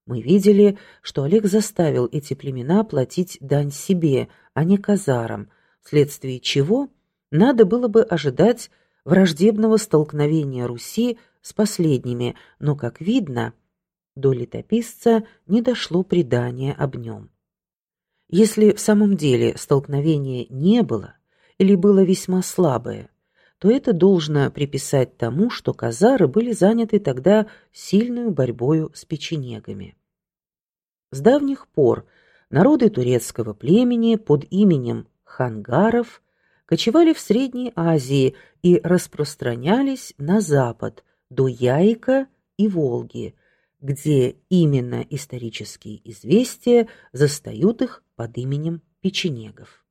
Мы видели, что Олег заставил эти племена платить дань себе, а не казарам, вследствие чего надо было бы ожидать враждебного столкновения Руси с последними, но, как видно, до летописца не дошло предание об нем. Если в самом деле столкновения не было или было весьма слабое, то это должно приписать тому, что казары были заняты тогда сильной борьбою с печенегами. С давних пор народы турецкого племени под именем хангаров кочевали в Средней Азии и распространялись на запад до Яика и Волги, где именно исторические известия застают их под именем печенегов.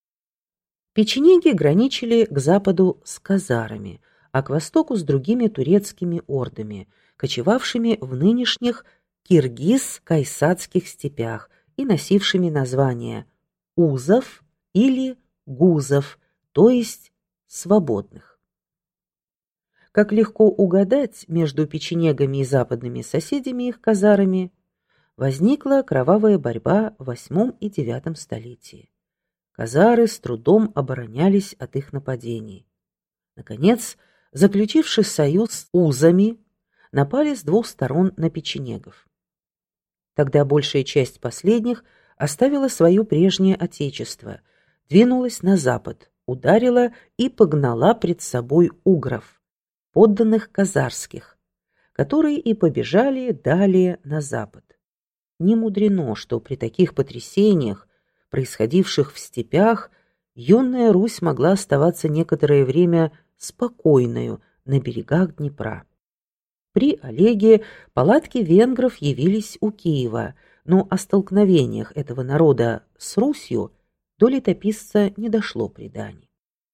Печенеги граничили к западу с казарами, а к востоку с другими турецкими ордами, кочевавшими в нынешних киргиз-кайсадских степях и носившими названия узов или гузов, то есть свободных. Как легко угадать, между печенегами и западными соседями их казарами возникла кровавая борьба в VIII и IX столетии. Казары с трудом оборонялись от их нападений. Наконец, заключивши союз с узами, напали с двух сторон на печенегов. Тогда большая часть последних оставила свое прежнее отечество, двинулась на запад, ударила и погнала пред собой угров, подданных казарских, которые и побежали далее на запад. Не мудрено, что при таких потрясениях, происходивших в степях, юная Русь могла оставаться некоторое время спокойною на берегах Днепра. При Олеге палатки венгров явились у Киева, но о столкновениях этого народа с Русью до летописца не дошло преданий.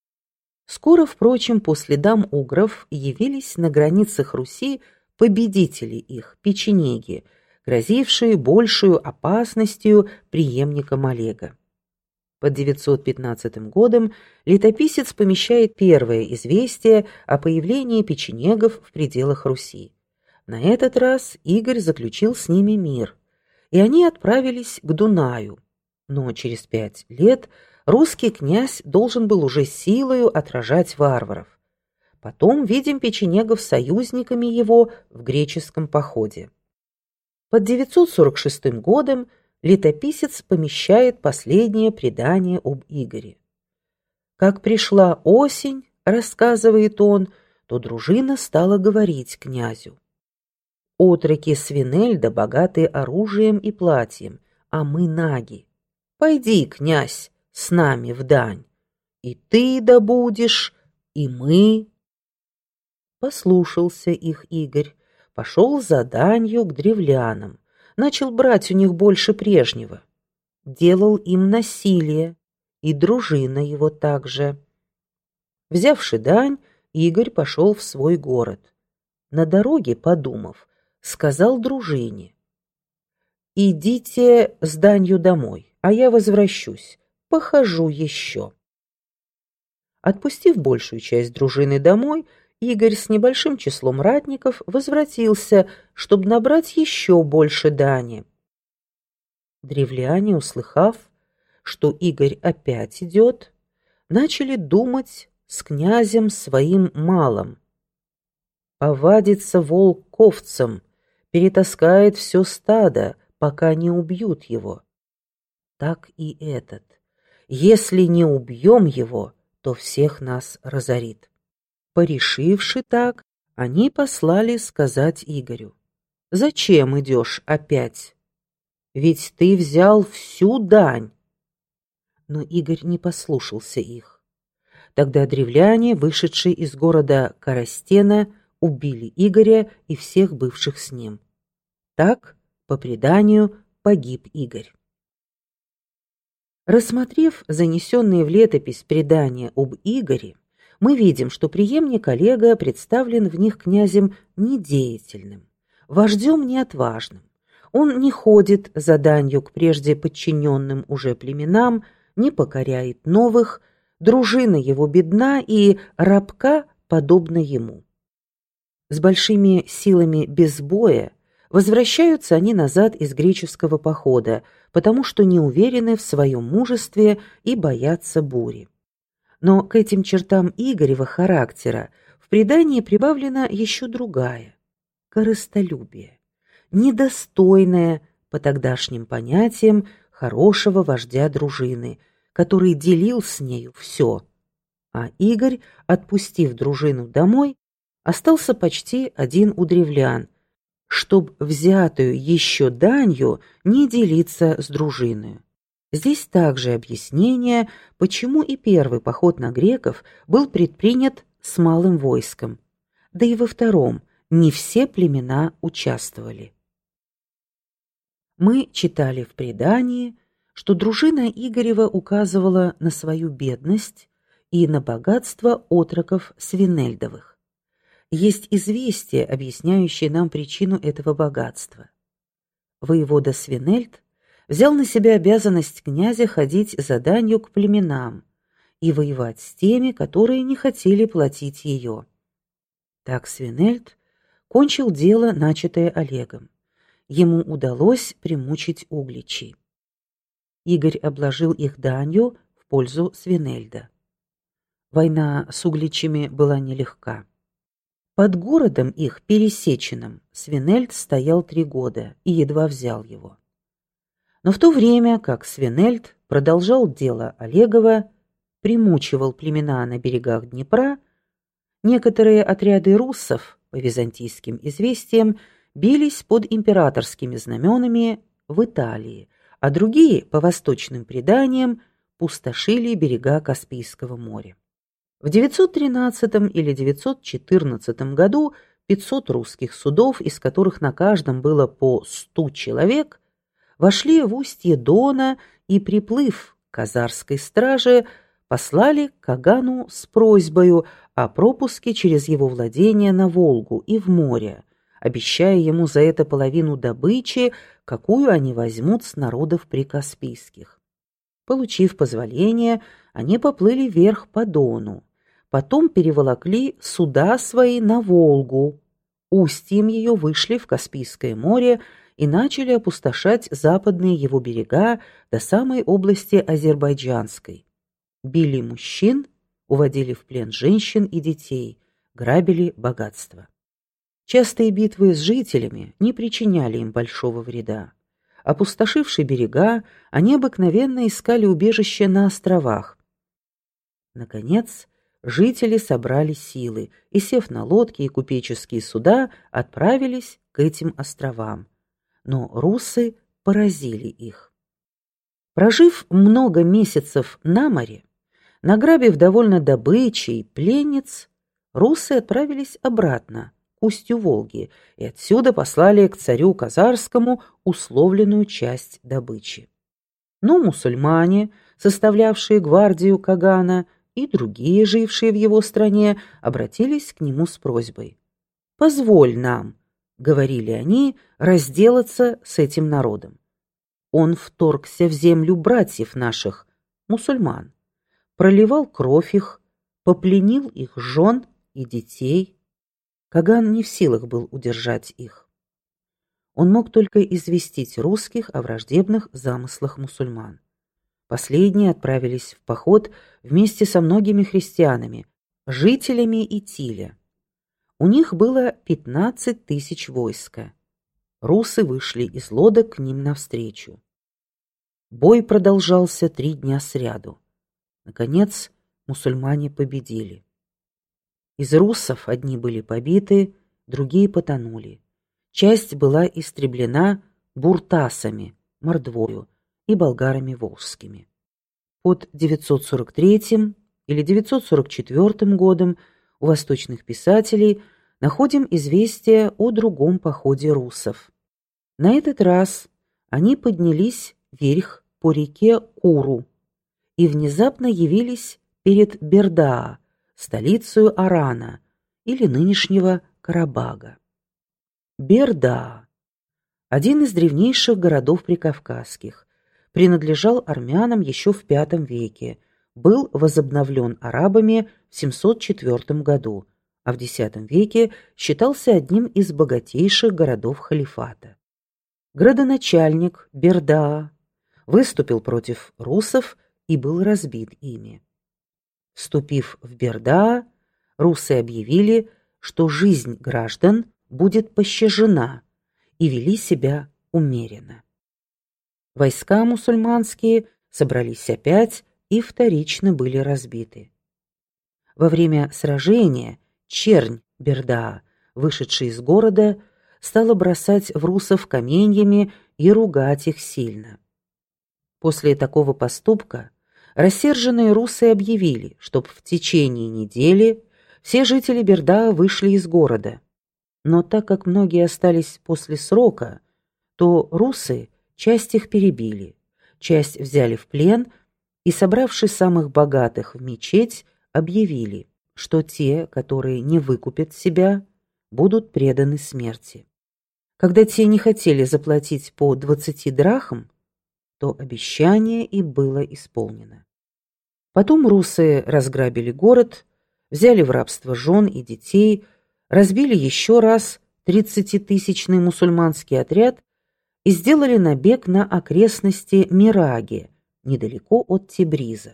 Скоро, впрочем, по следам угров явились на границах Руси победители их, печенеги, грозившие большую опасностью преемникам Олега. Под 915 годом летописец помещает первое известие о появлении печенегов в пределах Руси. На этот раз Игорь заключил с ними мир, и они отправились к Дунаю. Но через 5 лет русский князь должен был уже силою отражать варваров. Потом видим печенегов союзниками его в греческом походе. Под 946 годом летописец помещает последнее предание об Игоре. Как пришла осень, рассказывает он, то дружина стала говорить князю: «Отроки Свинельда богаты оружием и платьем, а мы наги. Пойди, князь, с нами в дань, и ты добудешь, и мы». Послушался их Игорь, пошел за данью к древлянам, начал брать у них больше прежнего, делал им насилие, и дружина его также. Взявши дань, Игорь пошел в свой город. На дороге, подумав, сказал дружине: «Идите с данью домой, а я возвращусь, похожу еще». Отпустив большую часть дружины домой, Игорь с небольшим числом ратников возвратился, чтобы набрать еще больше дани. Древляне, услыхав, что Игорь опять идет, начали думать с князем своим малым. Повадится волк к овцам, перетаскает все стадо, пока не убьют его. Так и этот. Если не убьем его, то всех нас разорит. Порешивши так, они послали сказать Игорю: «Зачем идешь опять? Ведь ты взял всю дань». Но Игорь не послушался их. Тогда древляне, вышедшие из города Коростена, убили Игоря и всех бывших с ним. Так, по преданию, погиб Игорь. Рассмотрев занесенные в летопись предания об Игоре, мы видим, что преемник Олега представлен в них князем недеятельным, вождем неотважным. Он не ходит за данью к прежде подчиненным уже племенам, не покоряет новых, дружина его бедна и рабка подобна ему. С большими силами без боя, Возвращаются они назад из греческого похода, потому что не уверены в своем мужестве и боятся бури. Но к этим чертам Игорева характера в предании прибавлена еще другая – корыстолюбие, недостойное, по тогдашним понятиям, хорошего вождя дружины, который делил с нею все, а Игорь, отпустив дружину домой, остался почти один у древлян, чтоб взятую еще данью не делиться с дружиною. Здесь также объяснение, почему и первый поход на греков был предпринят с малым войском, да и во втором не все племена участвовали. Мы читали в предании, что дружина Игорева указывала на свою бедность и на богатство отроков Свинельдовых. Есть известие, объясняющее нам причину этого богатства. Воевода Свинельд взял на себя обязанность князя ходить за данью к племенам и воевать с теми, которые не хотели платить ее. Так Свинельд кончил дело, начатое Олегом. Ему удалось примучить угличей. Игорь обложил их данью в пользу Свинельда. Война с угличами была нелегка. Под городом их, Пересеченным, Свинельд стоял 3 года и едва взял его. Но в то время, как Свинельд продолжал дело Олегова, примучивал племена на берегах Днепра, некоторые отряды руссов, по византийским известиям, бились под императорскими знаменами в Италии, а другие, по восточным преданиям, пустошили берега Каспийского моря. В 913 или 914 году 500 русских судов, из которых на каждом было по 100 человек, вошли в устье Дона и, приплыв к казарской страже, послали к Кагану с просьбою о пропуске через его владения на Волгу и в море, обещая ему за это половину добычи, какую они возьмут с народов прикаспийских. Получив позволение, они поплыли вверх по Дону, потом переволокли суда свои на Волгу, устьем ее вышли в Каспийское море и начали опустошать западные его берега до самой области Азербайджанской. Били мужчин, уводили в плен женщин и детей, грабили богатство. Частые битвы с жителями не причиняли им большого вреда. Опустошивши берега, они обыкновенно искали убежище на островах. Наконец, жители собрали силы и, сев на лодки и купеческие суда, отправились к этим островам. Но руссы поразили их. Прожив много месяцев на море, награбив довольно добычи и пленниц, руссы отправились обратно к устью Волги и отсюда послали к царю Казарскому условленную часть добычи. Но мусульмане, составлявшие гвардию Кагана, и другие, жившие в его стране, обратились к нему с просьбой. «Позволь нам», — говорили они, — «разделаться с этим народом. Он вторгся в землю братьев наших, мусульман, проливал кровь их, попленил их жен и детей». Каган не в силах был удержать их. Он мог только известить русских о враждебных замыслах мусульман. Последние отправились в поход вместе со многими христианами, жителями Итиля. У них было 15 тысяч войска. Русы вышли из лодок к ним навстречу. Бой продолжался 3 дня сряду. Наконец, мусульмане победили. Из руссов одни были побиты, другие потонули. Часть была истреблена буртасами, мордвою, и болгарами волжскими. Под 943 или 944 годом у восточных писателей находим известие о другом походе руссов. На этот раз они поднялись вверх по реке Куру и внезапно явились перед Бердаа, столицей Арана или нынешнего Карабага. Бердаа – один из древнейших городов прикавказских, принадлежал армянам еще в V веке, был возобновлен арабами в 704 году, а в X веке считался одним из богатейших городов халифата. Градоначальник Бердаа выступил против русов и был разбит ими. Вступив в Бердаа, русы объявили, что жизнь граждан будет пощажена, и вели себя умеренно. Войска мусульманские собрались опять и вторично были разбиты. Во время сражения чернь Бердаа, вышедший из города, стала бросать в русов каменьями и ругать их сильно. После такого поступка рассерженные русы объявили, чтоб в течение недели все жители Бердаа вышли из города. Но так как многие остались после срока, то русы часть их перебили, часть взяли в плен и, собравши самых богатых в мечеть, объявили, что те, которые не выкупят себя, будут преданы смерти. Когда те не хотели заплатить по 20 драхм, то обещание и было исполнено. Потом русы разграбили город, взяли в рабство жен и детей, разбили еще раз 30-тысячный мусульманский отряд и сделали набег на окрестности Мираги, недалеко от Тебриза.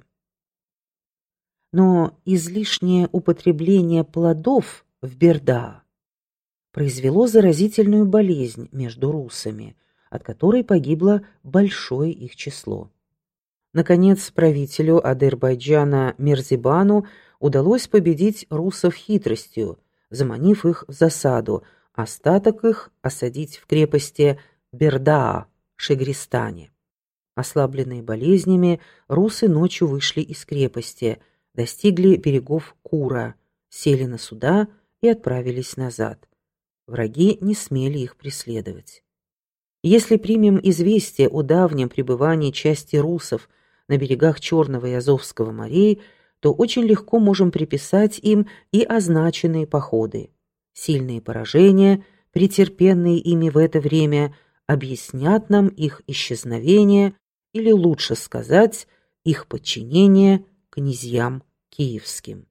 Но излишнее употребление плодов в Бердаа произвело заразительную болезнь между русами, от которой погибло большое их число. Наконец, правителю Азербайджана Мирзибану удалось победить русов хитростью, заманив их в засаду, остаток их осадить в крепости Бердаа, Шегристане. Ослабленные болезнями, русы ночью вышли из крепости, достигли берегов Кура, сели на суда и отправились назад. Враги не смели их преследовать. Если примем известие о давнем пребывании части русов на берегах Черного и Азовского морей, то очень легко можем приписать им и означенные походы. Сильные поражения, претерпенные ими в это время, объяснят нам их исчезновение, или лучше сказать, их подчинение князьям киевским.